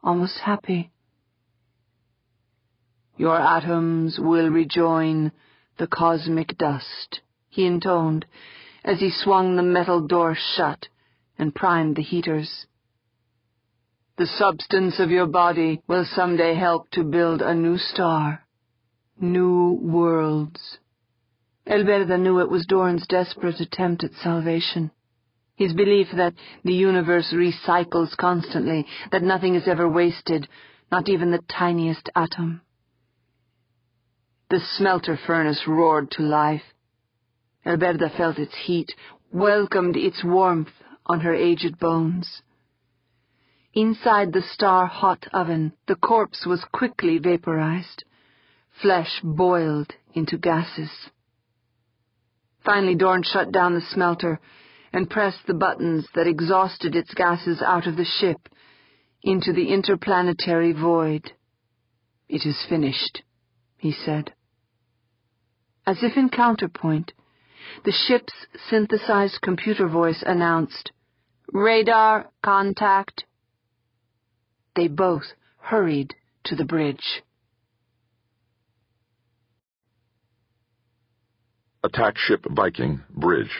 almost happy. "Your atoms will rejoin the cosmic dust," he intoned, as he swung the metal door shut and primed the heaters. "The substance of your body will someday help to build a new star, new worlds." Elberda knew it was Doran's desperate attempt at salvation. His belief that the universe recycles constantly, that nothing is ever wasted, not even the tiniest atom. The smelter furnace roared to life. Elberda felt its heat, welcomed its warmth on her aged bones. Inside the star-hot oven, the corpse was quickly vaporized. Flesh boiled into gases. Finally, Doran shut down the smelter and pressed the buttons that exhausted its gases out of the ship into the interplanetary void. "It is finished," he said. As if in counterpoint, the ship's synthesized computer voice announced, "Radar contact." They both hurried to the bridge. Attack Ship Viking, Bridge.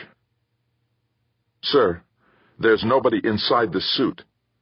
"Sir, there's nobody inside the suit."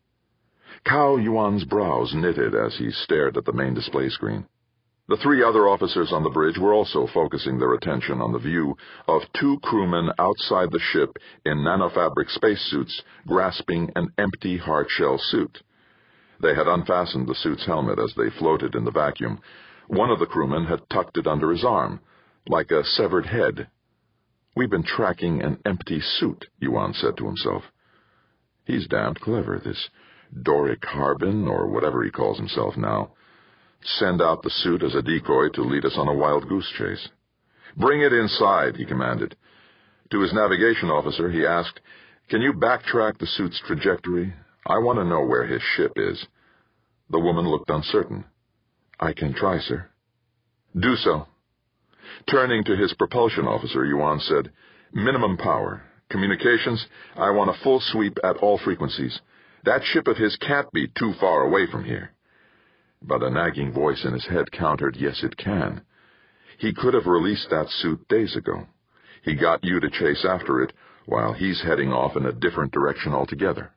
Cao Yuan's brows knitted as he stared at the main display screen. The three other officers on the bridge were also focusing their attention on the view of two crewmen outside the ship in nanofabric spacesuits grasping an empty hardshell suit. They had unfastened the suit's helmet as they floated in the vacuum. One of the crewmen had tucked it under his arm, like a severed head. "We've been tracking an empty suit," Yuan said to himself. "He's damned clever, this Doric Harbin, or whatever he calls himself now. Send out the suit as a decoy to lead us on a wild goose chase." "Bring it inside," he commanded. To his navigation officer, he asked, "Can you backtrack the suit's trajectory? I want to know where his ship is." The woman looked uncertain. "I can try, sir." "Do so." Turning to his propulsion officer, Yuan said, "Minimum power. Communications, I want a full sweep at all frequencies. That ship of his can't be too far away from here." But a nagging voice in his head countered, "Yes, it can. He could have released that suit days ago. He got you to chase after it while he's heading off in a different direction altogether."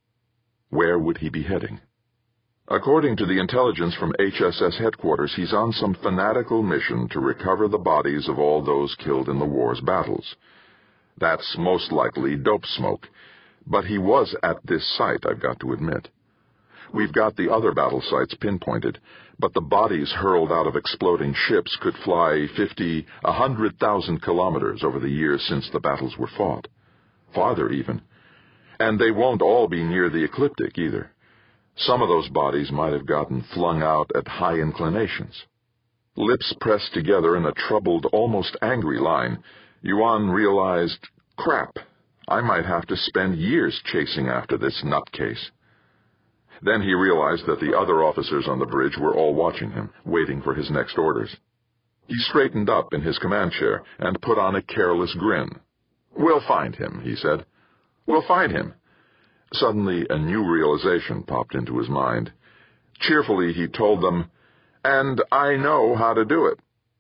Where would he be heading? According to the intelligence from HSS headquarters, he's on some fanatical mission to recover the bodies of all those killed in the war's battles. That's most likely dope smoke, but he was at this site, I've got to admit. We've got the other battle sites pinpointed, but the bodies hurled out of exploding ships could fly 50, 100,000 kilometers over the years since the battles were fought. Farther even. And they won't all be near the ecliptic either. Some of those bodies might have gotten flung out at high inclinations. Lips pressed together in a troubled, almost angry line, Yuan realized, crap, I might have to spend years chasing after this nutcase. Then he realized that the other officers on the bridge were all watching him, waiting for his next orders. He straightened up in his command chair and put on a careless grin. "We'll find him," he said. "We'll find him." Suddenly, a new realization popped into his mind. Cheerfully, he told them, "And I know how to do it."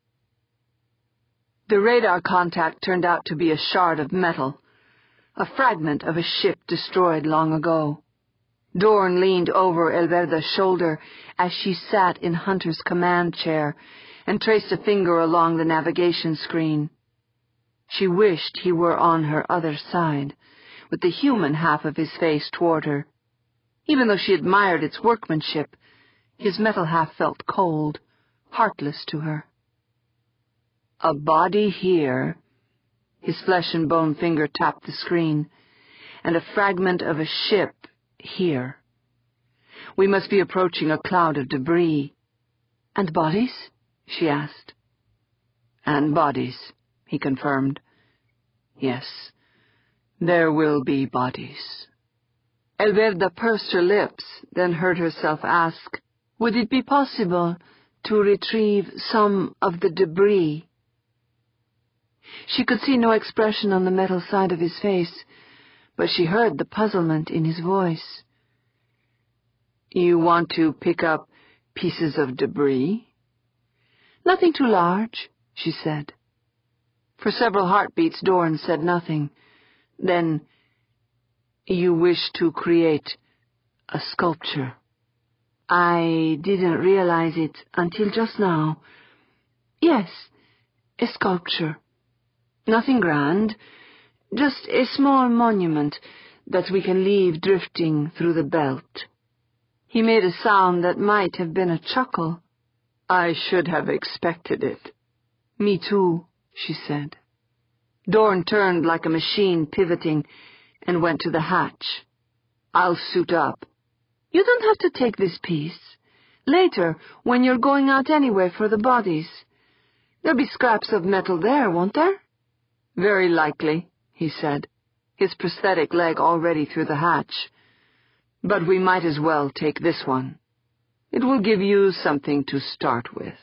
The radar contact turned out to be a shard of metal, a fragment of a ship destroyed long ago. Doran leaned over Elberda's shoulder as she sat in Hunter's command chair and traced a finger along the navigation screen. She wished he were on her other side, with the human half of his face toward her. Even though she admired its workmanship, his metal half felt cold, heartless to her. A body here, his flesh-and-bone finger tapped the screen, and a fragment of a ship here. We must be approaching a cloud of debris. "And bodies?" she asked. "And bodies," he confirmed. "Yes, there will be bodies." Elberda pursed her lips, then heard herself ask, "Would it be possible to retrieve some of the debris?" She could see no expression on the metal side of his face, but she heard the puzzlement in his voice. You want to pick up pieces of debris? Nothing too large, she said. For several heartbeats, Dorn said nothing. Then, you wish to create a sculpture. I didn't realize it until just now. Yes, a sculpture. Nothing grand, just a small monument that we can leave drifting through the belt. He made a sound that might have been a chuckle. I should have expected it. Me too, she said. Dorn turned like a machine pivoting and went to the hatch. I'll suit up. You don't have to take this piece. Later, when you're going out anyway for the bodies. There'll be scraps of metal there, won't there? Very likely, he said, his prosthetic leg already through the hatch. But we might as well take this one. It will give you something to start with.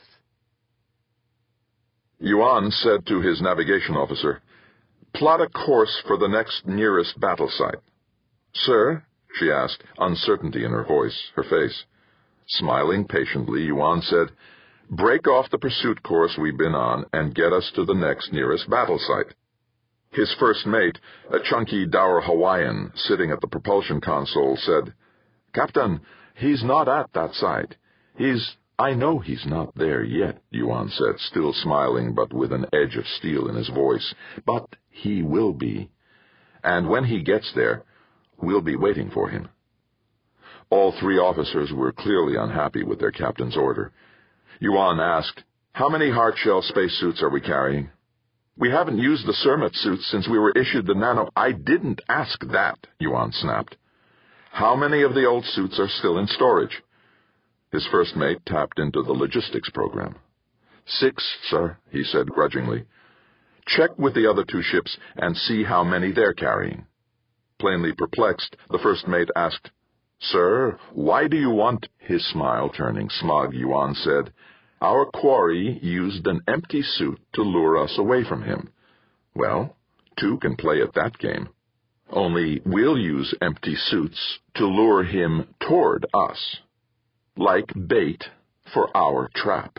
Yuan said to his navigation officer, "Plot a course for the next nearest battle site." "Sir?" she asked, uncertainty in her voice, her face. Smiling patiently, Yuan said, "Break off the pursuit course we've been on and get us to the next nearest battle site." His first mate, a chunky dour Hawaiian sitting at the propulsion console, said, "Captain, he's not at that site. I know he's not there yet," Yuan said, still smiling but with an edge of steel in his voice. "But he will be. And when he gets there, we'll be waiting for him." All three officers were clearly unhappy with their captain's order. Yuan asked, "How many hardshell spacesuits are we carrying?" "We haven't used the Cermet suits since we were issued the nano—" "I didn't ask that," Yuan snapped. "How many of the old suits are still in storage?" His first mate tapped into the logistics program. 6, sir," he said grudgingly. "Check with the other 2 ships and see how many they're carrying." Plainly perplexed, the first mate asked, "Sir, why do you want—" His smile turning smug, Yuan said, "Our quarry used an empty suit to lure us away from him. Well, 2 can play at that game. Only we'll use empty suits to lure him toward us, like bait for our trap."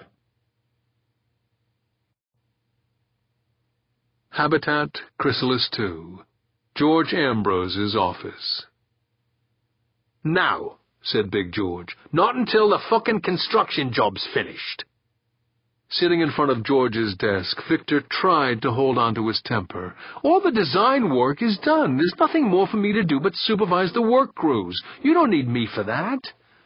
Habitat Chrysalis 2, George Ambrose's office. "Now," said Big George, "not until the fucking construction job's finished." Sitting in front of George's desk, Victor tried to hold on to his temper. "All the design work is done. There's nothing more for me to do but supervise the work crews. You don't need me for that."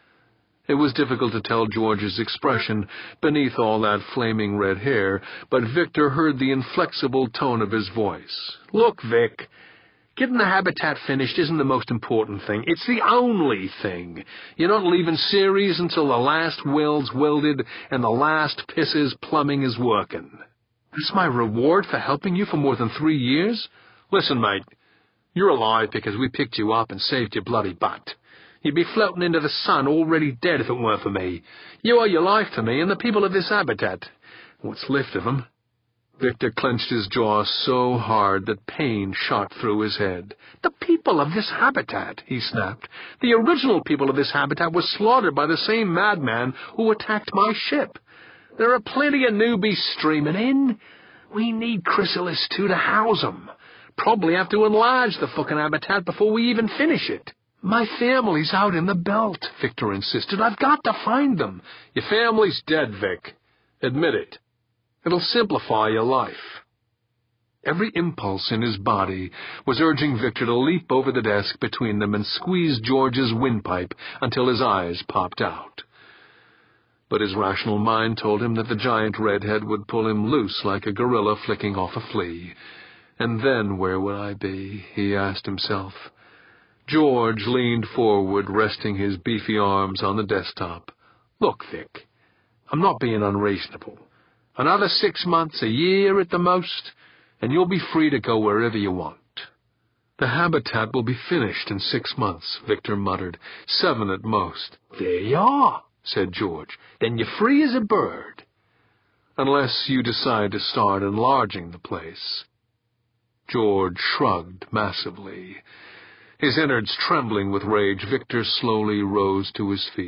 It was difficult to tell George's expression beneath all that flaming red hair, but Victor heard the inflexible tone of his voice. "Look, Vic, getting the habitat finished isn't the most important thing. It's the only thing. You're not leaving Ceres until the last well's welded and the last piss's plumbing is working. That's my reward for helping you for more than 3 years? Listen, mate, you're alive because we picked you up and saved your bloody butt. You'd be floating into the sun already dead if it weren't for me. You owe your life to me and the people of this habitat. What's left of them." Victor clenched his jaw so hard that pain shot through his head. "The people of this habitat," he snapped. "The original people of this habitat were slaughtered by the same madman who attacked my ship. There are plenty of newbies streaming in. We need Chrysalis 2 to house them. Probably have to enlarge the fucking habitat before we even finish it." "My family's out in the belt," Victor insisted. "I've got to find them." "Your family's dead, Vic. Admit it. It'll simplify your life." Every impulse in his body was urging Victor to leap over the desk between them and squeeze George's windpipe until his eyes popped out. But his rational mind told him that the giant redhead would pull him loose like a gorilla flicking off a flea. And then where would I be? He asked himself. George leaned forward, resting his beefy arms on the desktop. "Look, Vic, I'm not being unreasonable. Another 6 months, a year at the most, and you'll be free to go wherever you want." "The habitat will be finished in 6 months," Victor muttered. 7 at most. "There you are," said George. "Then you're free as a bird." "Unless you decide to start enlarging the place." George shrugged massively. His innards trembling with rage, Victor slowly rose to his feet.